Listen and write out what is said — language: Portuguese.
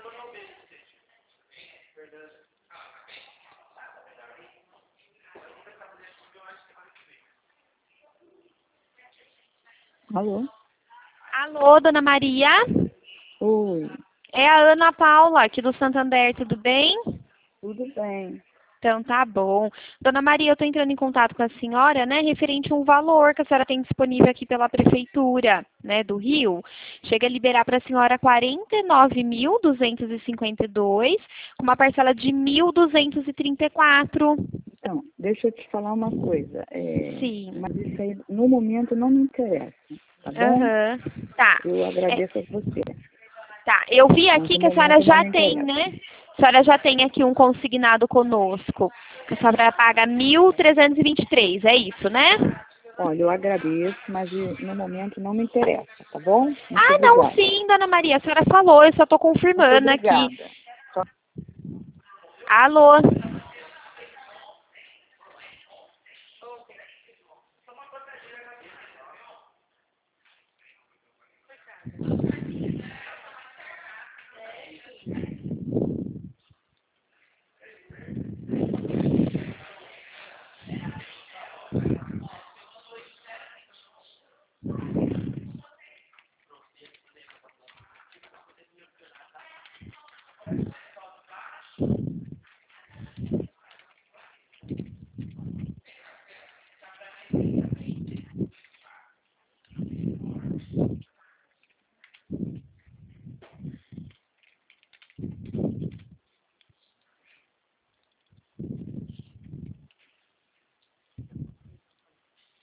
Alô? Alô, dona Maria? Oi, É a Ana Paula, aqui do Santander, tudo bem? tudo bem? Então tá bom. Dona Maria, eu estou entrando em contato com a senhora, né, referente a um valor que a senhora tem disponível aqui pela Prefeitura, né, do Rio. Chega a liberar para a senhora 49.252, com uma parcela de 1.234. Então, deixa eu te falar uma coisa. Sim. Mas isso aí, no momento, não me interessa, tá bom? Aham. Tá. Eu É, agradeço a você, tá. Eu vi mas aqui no que a senhora momento não já me tem, interessa. né? A senhora já tem aqui um consignado conosco. A senhora paga 1.323, é isso, né? Olha, eu agradeço, mas no momento não me interessa, tá bom? Muito Ah, não, obrigada. sim, dona Maria, a senhora falou, eu só estou Muito confirmando aqui. obrigada. Alô?